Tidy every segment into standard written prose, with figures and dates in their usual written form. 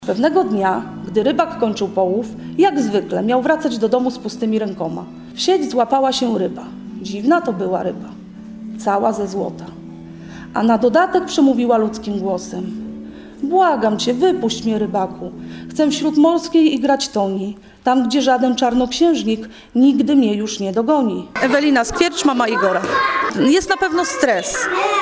Pewnego dnia, gdy rybak kończył połów, jak zwykle miał wracać do domu z pustymi rękoma. W sieć złapała się ryba. Dziwna to była ryba, cała ze złota. A na dodatek przemówiła ludzkim głosem: błagam cię, wypuść mnie, rybaku. Chcę wśród morskiej igrać toni, tam gdzie żaden czarnoksiężnik nigdy mnie już nie dogoni. Ewelina Skwiercz, mama Igora. Jest na pewno stres.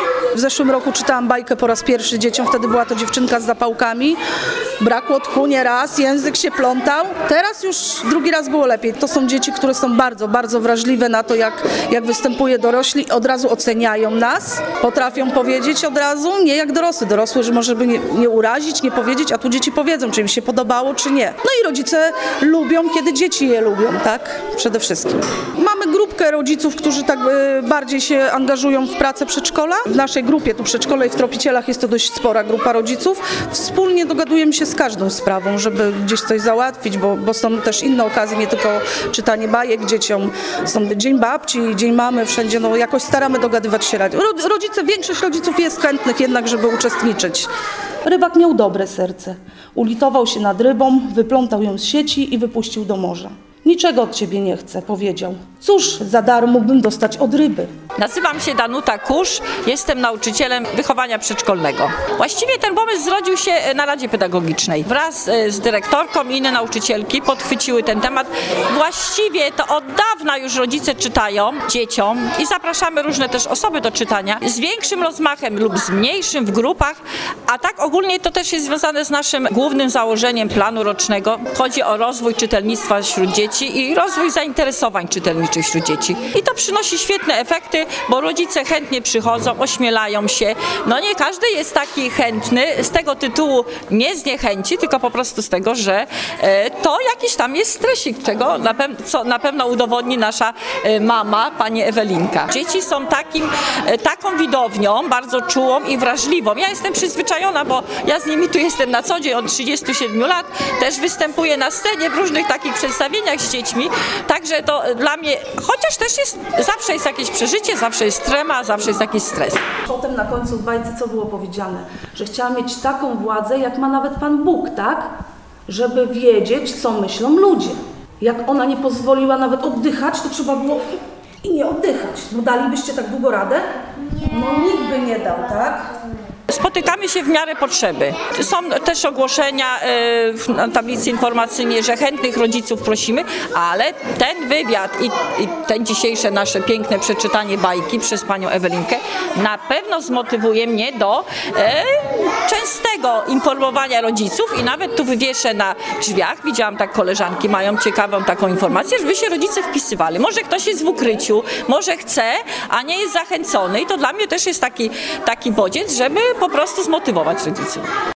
W zeszłym roku czytałam bajkę po raz pierwszy dzieciom, wtedy była to dziewczynka z zapałkami. Brakło tchu nieraz, język się plątał. Teraz już drugi raz było lepiej. To są dzieci, które są bardzo, bardzo wrażliwe na to, jak występuje dorośli. Od razu oceniają nas, potrafią powiedzieć od razu, nie jak dorosły. Dorosły, że może by nie urazić, nie powiedzieć, a tu dzieci powiedzą, czy im się podobało, czy nie. No i rodzice lubią, kiedy dzieci je lubią, tak? Przede wszystkim. Mamy grupkę rodziców, którzy tak bardziej się angażują w pracę przedszkola. W naszej grupie, tu przedszkole i w Tropicielach, jest to dość spora grupa rodziców. Wspólnie dogadujemy się z każdą sprawą, żeby gdzieś coś załatwić, bo są też inne okazje, nie tylko czytanie bajek dzieciom. Są Dzień Babci, Dzień Mamy, wszędzie jakoś staramy dogadywać się. Większość rodziców jest chętnych jednak, żeby uczestniczyć. Rybak miał dobre serce. Ulitował się nad rybą, wyplątał ją z sieci i wypuścił do morza. Niczego od ciebie nie chcę, powiedział. Cóż, za darmo mógłbym dostać od ryby. Nazywam się Danuta Kusz, jestem nauczycielem wychowania przedszkolnego. Właściwie ten pomysł zrodził się na Radzie Pedagogicznej. Wraz z dyrektorką i inne nauczycielki podchwyciły ten temat. Właściwie to od dawna już rodzice czytają dzieciom i zapraszamy różne też osoby do czytania z większym rozmachem lub z mniejszym w grupach, a tak ogólnie to też jest związane z naszym głównym założeniem planu rocznego. Chodzi o rozwój czytelnictwa wśród dzieci i rozwój zainteresowań czytelniczych wśród dzieci. I to przynosi świetne efekty, bo rodzice chętnie przychodzą, ośmielają się. No nie każdy jest taki chętny z tego tytułu, nie z niechęci, tylko po prostu z tego, że to jakiś tam jest stresik, co na pewno udowodni nasza mama, pani Ewelinka. Dzieci są taką widownią, bardzo czułą i wrażliwą. Ja jestem przyzwyczajona, bo ja z nimi tu jestem na co dzień od 37 lat. Też występuję na scenie w różnych takich przedstawieniach z dziećmi. Także to dla mnie, chociaż też zawsze jest jakieś przeżycie, zawsze jest trema, zawsze jest jakiś stres. Potem na końcu w bajce co było powiedziane? Że chciała mieć taką władzę, jak ma nawet Pan Bóg, tak? Żeby wiedzieć, co myślą ludzie. Jak ona nie pozwoliła nawet oddychać, to trzeba było i nie oddychać. No dalibyście tak długo radę? No nikt by nie dał, tak? Spotykamy się w miarę potrzeby. Są też ogłoszenia na tablicy informacyjnej, że chętnych rodziców prosimy, ale ten wywiad i ten dzisiejsze nasze piękne przeczytanie bajki przez panią Ewelinkę na pewno zmotywuje mnie do częstego informowania rodziców i nawet tu wywieszę na drzwiach, widziałam tak koleżanki mają ciekawą taką informację, żeby się rodzice wpisywali. Może ktoś jest w ukryciu, może chce, a nie jest zachęcony i to dla mnie też jest taki bodziec, żeby po prostu zmotywować rodziców.